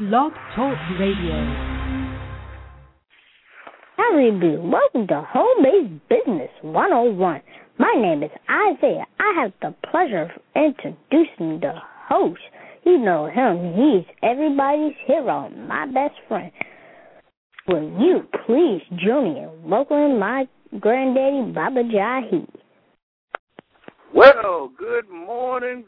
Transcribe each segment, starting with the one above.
Blog Talk Radio. Howdy, welcome to Home-Based Business 101. My name is Isaiah. I have the pleasure of introducing the host. You know him. He's everybody's hero, my best friend. Will you please join me in welcoming my granddaddy, Baba Jahi? Well, good morning.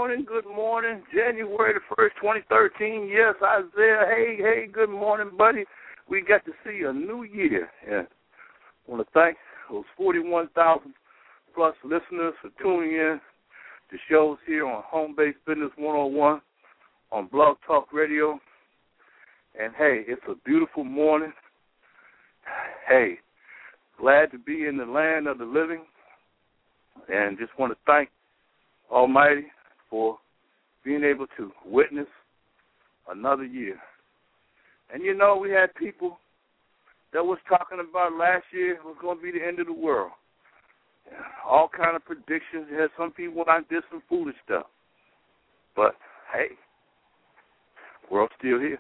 January the 1st, 2013. Yes, Isaiah. Hey, good morning, buddy. We got to see a new year. And I want to thank those 41,000 plus listeners for tuning in to shows here on Home-Based Business 101 on Blog Talk Radio. And, hey, it's a beautiful morning. Hey, glad to be in the land of the living. And just want to thank Almighty for being able to witness another year. And, you know, we had people that was talking about last year was going to be the end of the world. All kind of predictions. You had some people that did some foolish stuff. But, hey, world's still here.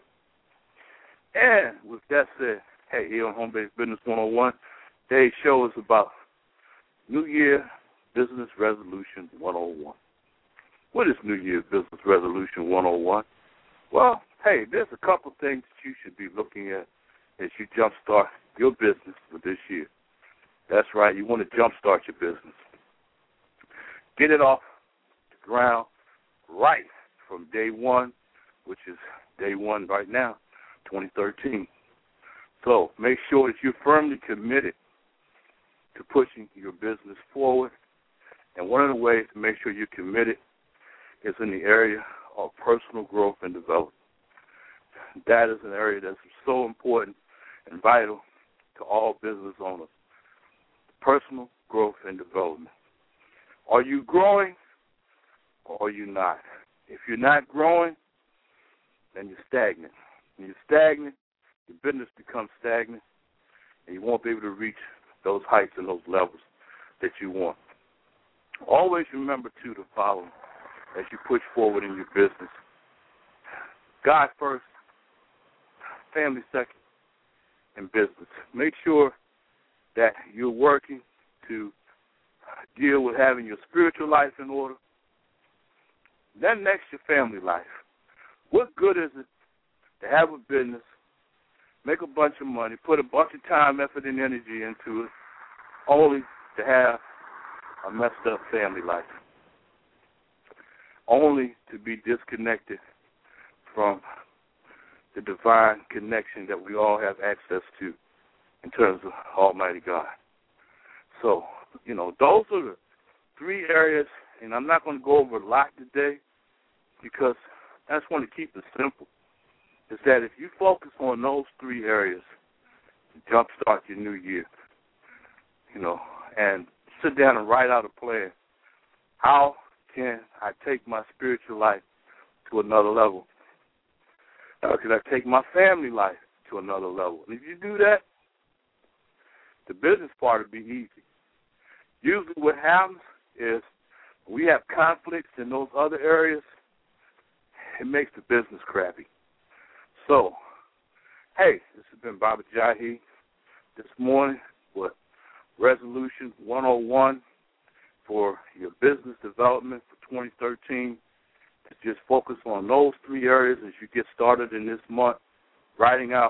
And with that said, hey, here on Home-Based Business 101, today's show is about New Year Business Resolution 101. What is New Year Business Resolution 101? Well, hey, there's a couple things that you should be looking at as you jumpstart your business for this year. That's right, you want to jumpstart your business. Get it off the ground right from day one, which is day one right now, 2013. So make sure that you're firmly committed to pushing your business forward. And one of the ways to make sure you're committed is in the area of personal growth and development. That is an area that's so important and vital to all business owners. Personal growth and development. Are you growing or are you not? If you're not growing, then you're stagnant. When you're stagnant, your business becomes stagnant, and you won't be able to reach those heights and those levels that you want. Always remember, too, the following as you push forward in your business. God first, family second, and business. Make sure that you're working to deal with having your spiritual life in order. Then next, your family life. What good is it to have a business, make a bunch of money, put a bunch of time, effort, and energy into it, only to have a messed up family life, only to be disconnected from the divine connection that we all have access to in terms of Almighty God. So, you know, those are the three areas, and I'm not going to go over a lot today because I just want to keep it simple, is that if you focus on those three areas, jumpstart your new year, you know, and sit down and write out a plan. How can I take my spiritual life to another level? How can I take my family life to another level? And if you do that, the business part will be easy. Usually what happens is we have conflicts in those other areas, it makes the business crappy. So, hey, this has been Baba Jahi this morning with Resolution 101 for your business development for 2013. To just focus on those three areas as you get started in this month, writing out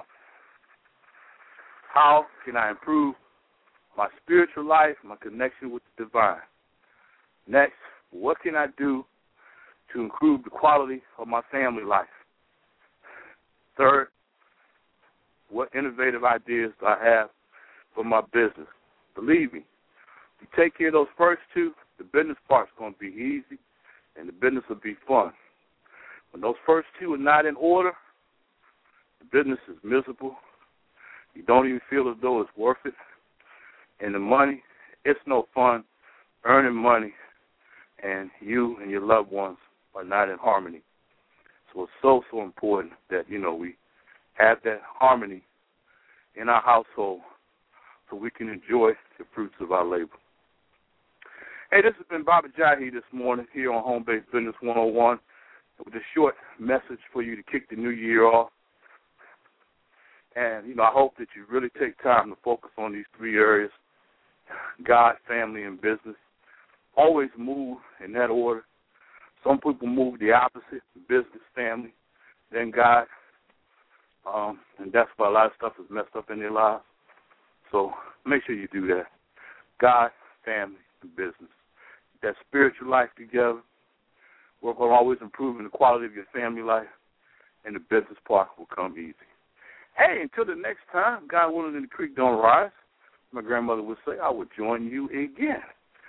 how can I improve my spiritual life, my connection with the divine. Next, what can I do to improve the quality of my family life? Third, what innovative ideas do I have for my business? Believe me, if you take care of those first two, the business part's going to be easy and the business will be fun. When those first two are not in order, the business is miserable. You don't even feel as though it's worth it. And the money, it's no fun earning money, and you and your loved ones are not in harmony. So it's so important that, you know, we have that harmony in our household so we can enjoy the fruits of our labor. Hey, this has been Baba Jahi this morning here on Home-Based Business 101. with a short message for you to kick the new year off. And, I hope that you really take time to focus on these 3 areas: God, family, and business. Always move in that order. Some people move the opposite: business, family, then God. And that's why a lot of stuff is messed up in their lives. So make sure you do that. God, family, and business. That spiritual life together. Work on always improving the quality of your family life, and the business part will come easy. Hey, until the next time, God willing and the creek don't rise, my grandmother would say, I will join you again.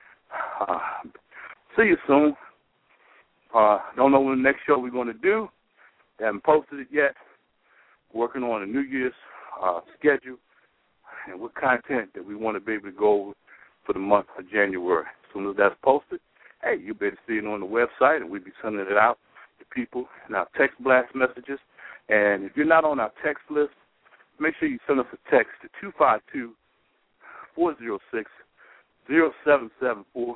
See you soon. Don't know when the next show we're going to do. They haven't posted it yet. Working on a New Year's schedule and what content that we want to be able to go over for the month of January. As soon as that's posted, hey, you'll be able to see it on the website, and we'll be sending it out to people in our text blast messages. And if you're not on our text list, make sure you send us a text to 252-406-0774,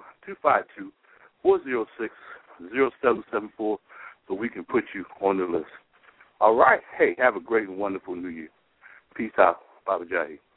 252-406-0774, so we can put you on the list. All right. Hey, have a great and wonderful New Year. Peace out. Baba Jahi.